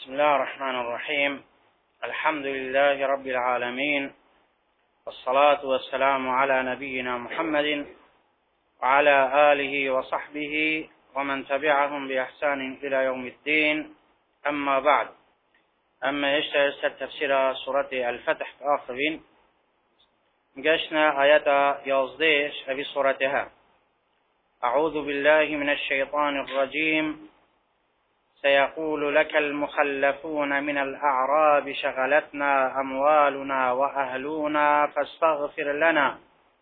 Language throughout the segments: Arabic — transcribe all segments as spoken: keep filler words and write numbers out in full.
بسم الله الرحمن الرحيم. الحمد لله رب العالمين، والصلاة والسلام على نبينا محمد وعلى آله وصحبه ومن تبعهم بإحسان إلى يوم الدين. أما بعد، أما يشتهر تفسير سورة الفتح في آخرين قشنا آيات يوزديش أبي سورتها. أعوذ بالله من الشيطان الرجيم. سيقول لك المخلفون من الأعراب شغلتنا أموالنا وأهلنا فاستغفر لنا،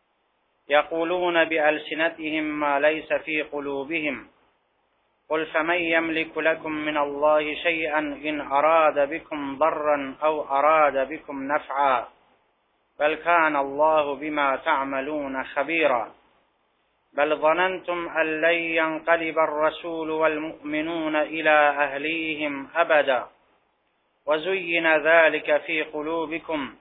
يقولون بألسنتهم ما ليس في قلوبهم، قل فمن يملك لكم من الله شيئا إن أراد بكم ضرا أو أراد بكم نفعا، بل كان الله بما تعملون خبيرا، بل ظننتم أن لن ينقلب الرسول والمؤمنون إلى أهليهم أبدا، وزين ذلك في قلوبكم،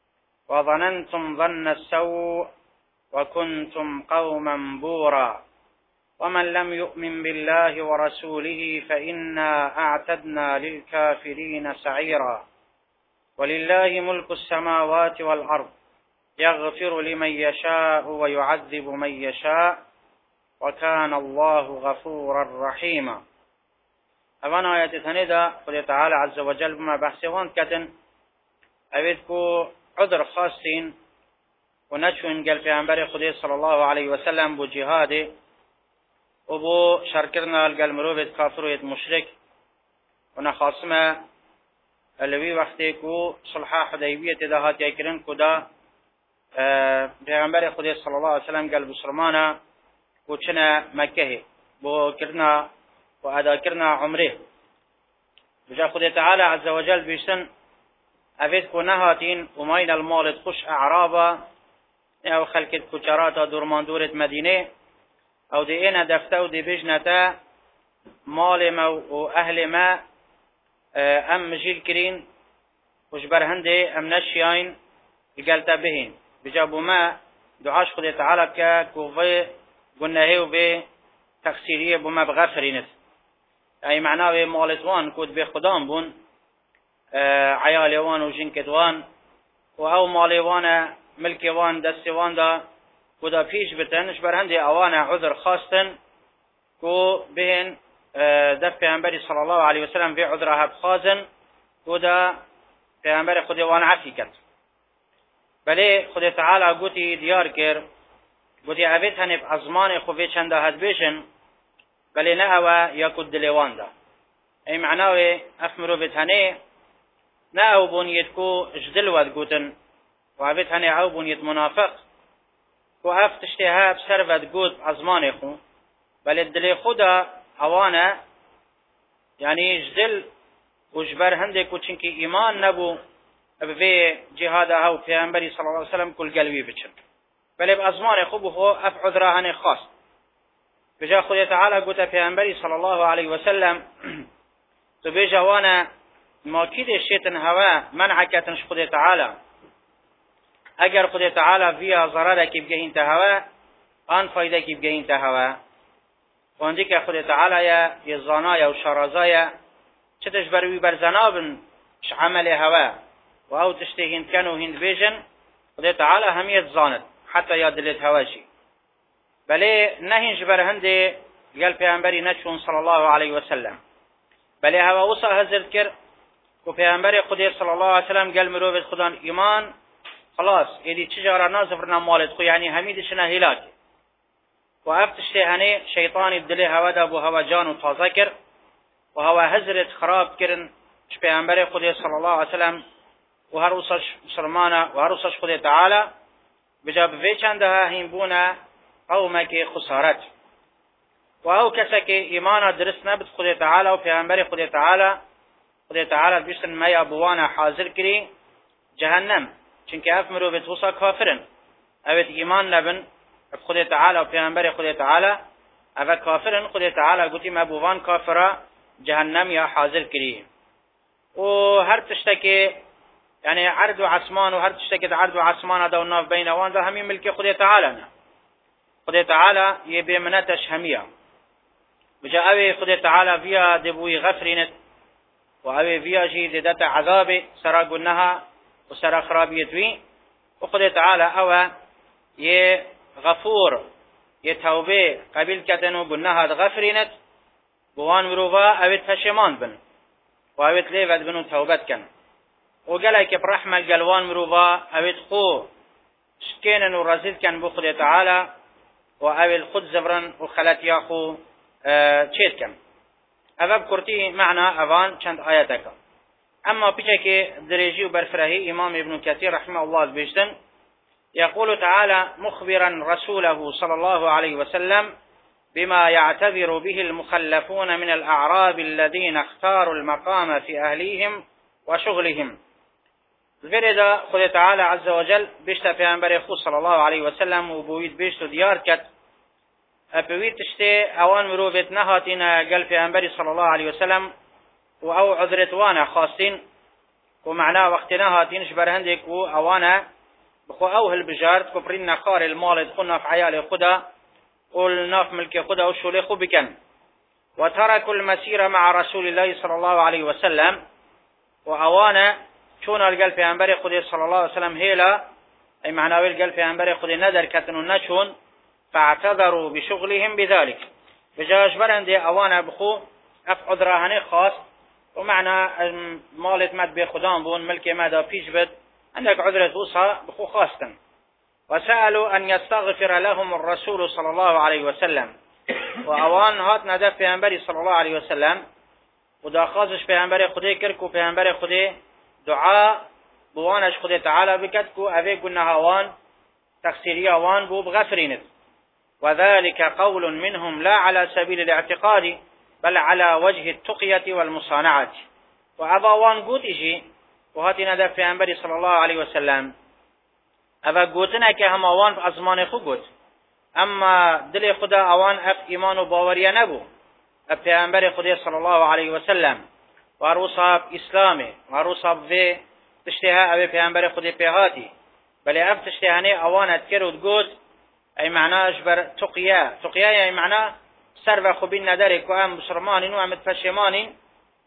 وظننتم ظن السوء، وكنتم قوما بورا، ومن لم يؤمن بالله ورسوله فإنا أعتدنا للكافرين سعيرا، ولله ملك السماوات والأرض، يغفر لمن يشاء ويعذب من يشاء، وكان الله غفورا رحيما. اوان آیت تنیدا خدا تعالی عز وجل بما بحثوان کتن اوید کو عذر خاصین و نچون گل پیغمبر خدا صلی الله علیه و سلم بو جهاد و بو شرکرنا الگل مروبت کافر و مشرک و نخاصمه الوی وقتی کو صلح حدیبیه دهات یکرن کدا پیغمبر خدا صلی الله علیه و سلم قال بسرمانه وچنا مکه بو کرنا و ادا کرنا عمره بجا خدا تعالی عز وجل بیشتن افید کو نهاتین امین المال خوش اعرابا او خلقت کچرات دورمان دورت مدینه او دی این دفته و دی بجنتا مال ما و اهل ما ام مجیل کرین وش برهنده ام نشیاین قلتا بهین بجابو ما دعاش خدا تعالی که کوفه گناهی و به تقصیریه بو ما بغفرینت ای معناوی مالتوان کود به خدام بون عیالیوان و جنکتوان و او مالیوان ملکوان دستوان دا کودا پیش بتنش برهنده اوان عذر خواستن کو بهن دف پیغمبری صلی الله علیه وسلم به عذرها بخازن کودا پیغمبر خدا وان عفی کرد. بله خدا تعالی گوتی دیار کر گوتی اوید هنب ازمان خوبه چنده هد بیشن بله نه او یکود دلیوان دا ای معناوی افمرو بتنه نه او بونیت کو جدل ود گوتن و اوید هنه او بونیت منافق کو اف تشتیها بسر ود گوت ازمان خو بله دلی خودا اوانه یعنی جدل و جبر هنده کو چنکی ایمان نبو به جهاد او پیامبری صلی الله علیه و سلم کل قلبی بچن بله بازمان خوب خو اف عذرهن خاص بجا خدا تعالی گوت پیامبری صلی الله علیه و سلم تو به جوانا ماکید شیطان هوا منعکتن خدا تعالی اگر خدا تعالی ویا ضرر کی بگهین ته هوا آن فایده کی بگهین ته هوا وندی که خدا تعالی یا زانای و شرازای چتش بروی بر زنابن عمل هوا و او تشتهين كانوا هند بيجن خدا تعالى هميت زانت حتى يادلت هواشي بله نهين جبر هندي قال پیغمبري نچون صلى الله عليه وسلم بله هوا وصل هزرت كر و پیغمبري خدا صلى الله عليه وسلم قال مروفت خدا ايمان خلاص يدي تجارة نازفرنا مالت خو يعني هميدشنا هلاك و افتشتهني شيطان بدله هوا دا بو هوا جان و تازه كر و هوا هزرت خراب كرن پیغمبري خدا صلى الله عليه وسلم و هر روزش مسلمانه و هر روزش خدا تعالی بجاب وی چنده هیم بونه قومک خسارت و او کسی که ایمان درست نبود خدا تعالی و پیامبر خدا تعالی خدا تعالی بیشتر میا بوانه حاضر کری جهنم چونکه اف مرو به توسا کافرن اوید ایمان نبن خدا تعالی و پیامبر خدا تعالی اوید کافرن خدا تعالی گوتی ما بوان کافره جهنم یا حاضر کری و هر تشتکی يعني عرض وعثمان وهر تشتكت عرض وعثمان هذا والناف بين وان ذا همي ملك خدا تعالى خدا تعالى يبي مناتش همية بجاء خدا تعالى فيها دبوي غفرينت و اوی ویاجی دیدت عذاب سرا گناها و سرا خرابیتوی و خود تعالی او یه غفور یه توبه قبیل کتن و گناها غفرینت بوان مروفا اوید پشمان بن و اوید لیفت بن و توبت کن و گلک برحم الگلوان مروفا اوید خو شكينا ورزيد كان بخد تعالى وأول خد زبرا وخلت ياخو تشيت كم أباب كرتي معنا أفان چند آياتك أما بيشك دريجي وبرفره إمام ابن كثير رحمه الله بيجتن يقول تعالى مخبرا رسوله صلى الله عليه وسلم بما يعتذر به المخلفون من الأعراب الذين اختاروا المقام في أهليهم وشغلهم فردا خود تعالى عز وجل بيشتا پیغمبر خود صلى الله عليه وسلم و بوید بيشتو ديار كت اپوید تشتي اوان مروفت نهاتنا قل پیغمبر صلى الله عليه وسلم و او عذرتوانا خاصين و معناه وقتنا هاتينش برهندك و اوانا بخو اوه البجارت كبرين نخار المال دخلنا في عيال خدا والناف ملك خدا وشولي خو بكن وتركوا المسير مع رسول الله صلى الله عليه وسلم و اوانا چون الگل پیامبر خدا صلی الله علیه و سلم هیلا ای معناوی الگل پیامبر خدا ندر کتن و نچون فاعتذروا بشغلهم بذلك بجاش برنده اوان بخو اف عذرهنه خاص و معنى مالت مد به خدام بون ملک مادا پیش بد عندك عذرة وصا بخو خاصة وسألوا أن يستغفر لهم الرسول صلى الله عليه وسلم وأوان هات ندف پیامبر صلى الله عليه وسلم ودا خاصش پیامبر خدا کرد کو پیامبر خدا دعاء بوانش خود تعالى بكت كو أفي قلنا هوان تقصيري هوان بو بغفرينت وذلك قول منهم لا على سبيل الاعتقاد بل على وجه التقية والمصانعة وأبا وان قوت إشي وهاتنا دف في أنبري صلى الله عليه وسلم أبا قوتنا كهما وان في أزمان خو قوت أما دل خدا أوان أف إيمان باوريا نبو أف في أنبري خدا صلى الله عليه وسلم وروصاب إسلامي وروصاب ذي تشتها أبي پیغمبر خودی پیغاتی بل اف تشتهاني أوانت كرود قود أي معناه أجبر تقيا تقيا أي معناه سر وخبين ندارك وأم بسرمانين وأم تفشمانين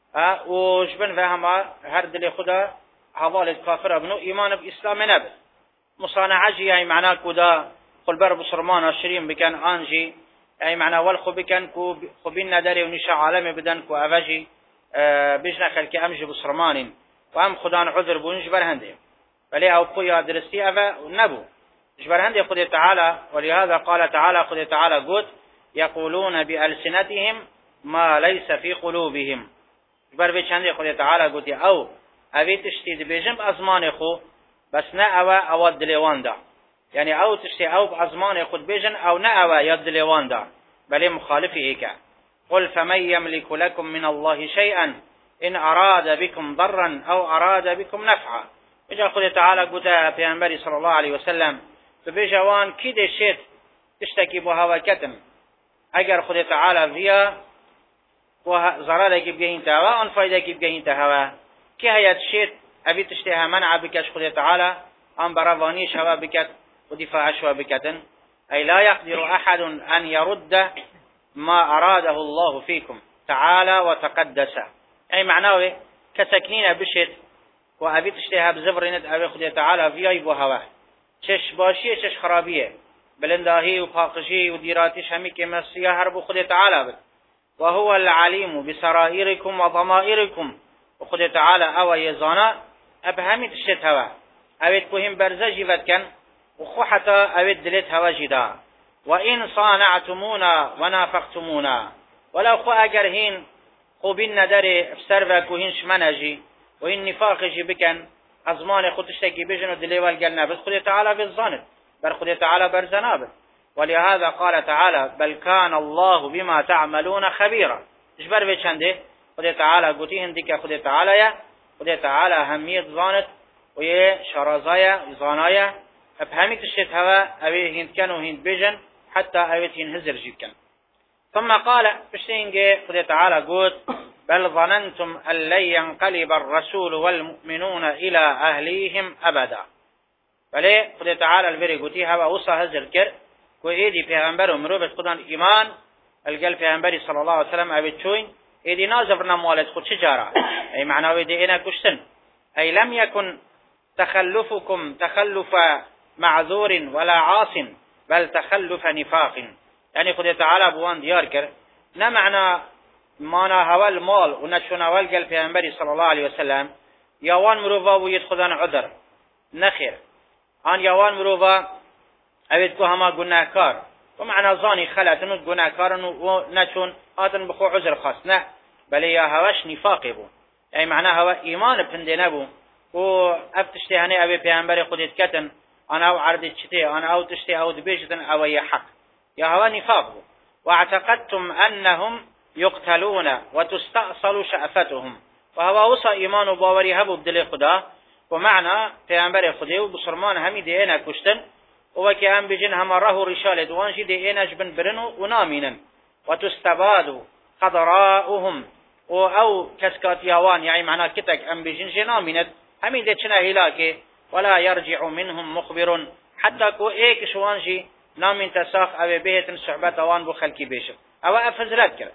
وجبن فهما هرد لي خدا حوالي الكافر ابنو إيمان بإسلام نبت مصانعجي أي معناه كدا قل بر بسرمان الشريم بكان آنجي أي معناه والخو بكان كو خبين نداري ونشا عالمي بدن كو أفاجي بجنا خلق أمج بسرمانين وأم خدان عذر بون جبر هندي بلي أو قويا درستي أفا نبو جبر هندي قد تعالى ولهذا قال تعالى قد تعالى قد يقولون بألسنتهم ما ليس في قلوبهم جبر بيش هندي قد تعالى قد أو أبي تشتيد بجنب أزمان خو بس نأوى أو دليوان دا يعني أو تشتي أو بأزمان خود بجن أو نأوى يد دليوان دا بلي مخالفي إيكا قل فمن يملك لكم من الله شيئا إن أراد بكم ضرا أو أراد بكم نفعا إجا خد تعالى قتا پیغمبر صلى الله عليه وسلم فبجوان كده شيت تشتكي بها وكتم اگر خد تعالى فيها ضرر کی بگهین تهوا آن فایده کی بگهین تهوا که هیت شیت ابی تشتها منع بکش خد تعالى آن بروانی شوا بکت و دفاع شوا بکتن أي لا يقدر أحد أن يرد ما أراده الله فيكم تعالى وتقدس أي معناه كسكنين بشت وأبي تشتها بزفرينت أبي خدي تعالى في أي بوهوه چش باشیه چش خرابیه بلنداهی و پاقشی و دیراتش همی که مسیح هر خود تعالی بد و هو العلیم بسرائركم و ضمائركم و خود تعالی او یزانا اب همی تشت هوا اوید کوهم برزه جیوت کن و خو حتا اوید دلت هوا جدا و این صانعتمونا و نافقتمونا ولو خو اگر هین خوبین نداره افسر و کوهینش منجی و این نفاقشی بکن ازمان خودشتکی بجن و دلیوال گلنا بس خود تعالی بالظانب بل خود تعالی برزنابه ولهذا قال تعالى بل كان الله بما تعملون خبيرا اجبر به چنده خود تعالی گوتی هندی که خود تعالی خود تعالی همیت ظانت و یه شرازای ظانای افهمی تشت هوا اوی هند کن و هند بجن حتى اویت هند هزر جید کن ثم قال بشتینگه خود تعالی گوت بل ظننتم أن لن ينقلب الرسول والمؤمنون إلى أهليهم أبدا بله خود تعالى البری گوتی هوا وصا هزر کر کو ایدی پیغمبر و مروبت خودان ایمان الگل پیغمبری صلی الله علیه وسلم اوید چوین ايدي نازفرنا مالت خود شجارة اي معنى دي انا كشتن اي لم يكن تخلفكم تخلف معذور ولا عاص بل تخلف نفاق يعني خود تعالى بوان ديار كر نا معنى مانا هوا المال ونشون هوا القلب پیغمبر صلى الله عليه وسلم يوان مروفا ويدخدان عذر نخير آن يوان مروفا اوید که همه گناهکار و معنا زانی خلاتن و گناهکارن و نچون آتن بخو عذر خاص نه بله یا هواش نفاقی بو یعنی معنا هوا ایمان پنده نبو و افتشتی هنه اوی پیغمبر خودت کتن آن او عرض چته آن او تشتی او دبیجتن او ی حق یا هوا نفاق بو واعتقدتم انهم يقتلون وتستأصل شأفتهم وهو وصى ایمان و باوری هبو بدل خدا و معنا پیغمبر خدا و بسرمان همی دینا کشتن وكي هم بجن هم راه رشالة دوانشي دي إناج بن برنو ونامينا وتستبادوا خضراؤهم أو كسكات يوان يعني معناه كتك هم بجن جنامينت همين دي چنا هلاكي ولا يرجع منهم مخبر حتى كو ايك شوانشي نامين تساخ او بيهتن صحبت اوان بو خلقي بيشف او افزرات كره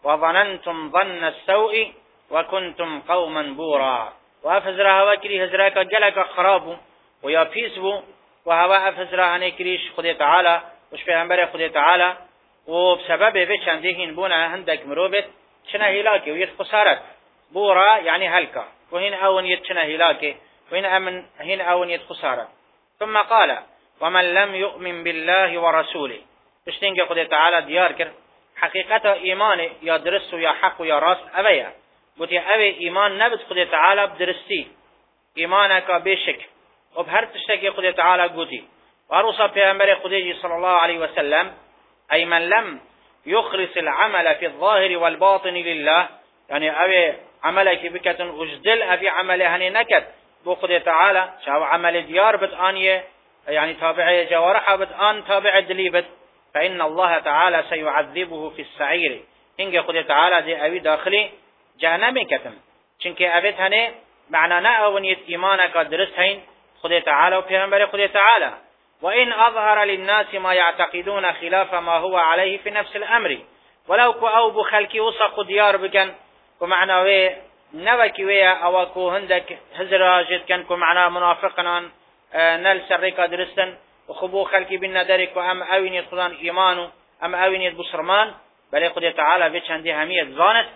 وظننتم ظن السوء وكنتم قوما بورا وافزر هوا كري هزراك جلك خرابو ويا بيسبو وهوا افزر عنه كريش خدي تعالى وش پیغمبر خدي تعالى وبسبب به چندهين بونا هندك مروبت چنا هلاكي ويت خسارت بورا يعني هلكا وهن اون يت چنا هلاكي وهن امن هن اون يت خسارت ثم قال ومن لم يؤمن بالله ورسوله اشتنجي خدي تعالى ديار كر حقيقة ايمان يا درس يا حق يا راس اويا قلتي اوي ايمان نبت خدي تعالى بدرستي ايمانك بشك وبهر تشتكي خدي تعالى قلتي وارصى پیغمبر خدي صلى الله عليه وسلم اي من لم يخلص العمل في الظاهر والباطن لله يعني اوي عملك بكتن اجدل ابي عمله هني نكت بو خدي تعالى شاو عمل ديار بتانيه يعني تابع جوارحه بتان تابع دليبت فإن الله تعالى سيعذبه في السعير إنك خدي تعالى دي أبي داخلي جهنم كتم چنك أبيت هني معنى نأونيت إيمانك درستهين خدي تعالى وبيغمبر خدي تعالى وإن أظهر للناس ما يعتقدون خلاف ما هو عليه في نفس الأمر ولو كو أو بخلكي وصق ديار بكن ومعنى وي نوكي ويا أو كو هندك هزراجت كن كو معنى منافقنا نل سرقة درستن وخبو خلقي بالندرك وام اوين يدخلان ايمانو ام اوين يدبصرمان بل خدي تعالى بيش عندي همية ظانت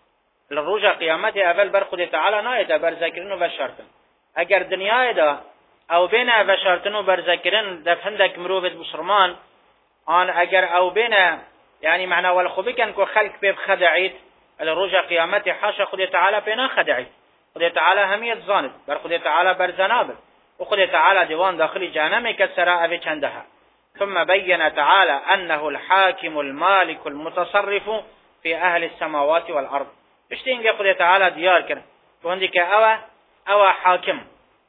للرجع قيامته اول بر خدي تعالى نايدا بر ذكرن و بشارتن اگر دنیای دا او بین بشارتن و بر ذكرن دفندك مروبت بصرمان آن اگر او بین يعني معنى والخبي كان كو خلق بيب خدعيت للرجع قيامته حاشا خدي تعالى بينا خدعيت خدي تعالى همية ظانت بر خدي تعالى بر زنابل وخدي تعالى ديوان داخلي جهنم كسرا أبي چندها ثم بين تعالى أنه الحاكم المالك المتصرف في أهل السماوات والأرض اشتين خدي تعالى ديار كر وعندك أوا أوا حاكم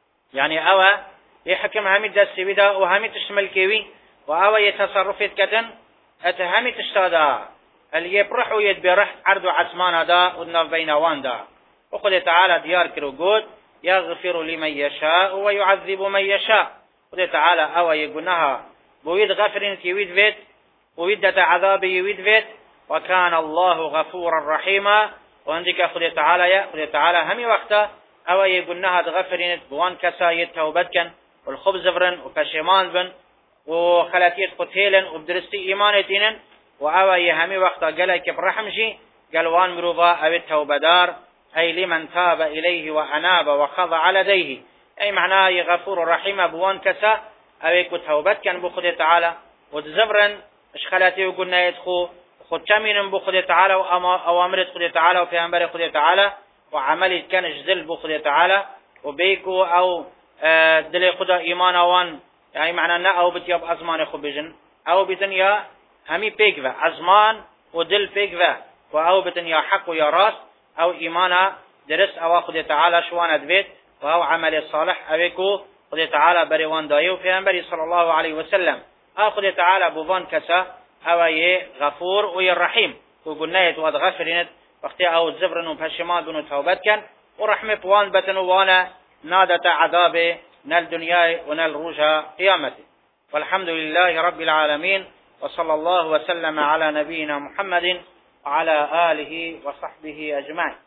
يعني أوا يحكم همي دستي بدا وهمي تشمل كيوي وأوا يتصرفت كدن أتهمي تشتادا اللي يبرح ويدبرح عرض عثمان دا ودنف بينوان دا وخدي تعالى ديار كر وقود يغفر لمن يشاء ويعذب من يشاء خدي تعالى او يقولها بويد غفرين يويد فيت ويدة عذاب يويد فيت وكان الله غفورا رحيما وعندك خدي تعالى يا خدي تعالى همي وقتا او يقولها غفرين بوان كسا يتوبتكن والخبز فرن وكشمان بن وخلاتيت قتيلا وبدرستي ايمانتين واو يهمي وقتا قالك برحمشي قالوان مروفا او التوبدار أي لمن تاب إليه وأناب وخضع لديه أي معناه غفور رحيم بوان كسا أويكو توبت كان بخد تعالى وتزبرا اشخلاتي وقلنا يدخو خد كمين بخد تعالى وأوامر خد تعالى وفي أنبار خد تعالى وعمل كان اجزل بخد تعالى وبيكو أو دلي خد إيمان وان يعني معناه نا أو بتياب أزمان خبجن أو بتنيا همي بيكفا أزمان ودل بيكفا وأو بتنيا حق ويا راس او ایمانا درست او خدای تعالی شواند بيت و او عمل صالح اویکو خدای تعالی بریوان دایو پیامبر صلی الله علیه و سلم او خدای تعالی بوان کسا او ی غفور و ی رحیم و گنایت و غفرینت وقتی او زبرن و پشیمان بن و توبت کن و رحمه بوان بتن وانا نادت عذاب نل دنیا و نل رجا قیامته والحمد لله رب العالمين وصلى الله وسلم على نبينا محمد وعلى آله وصحبه أجمعين.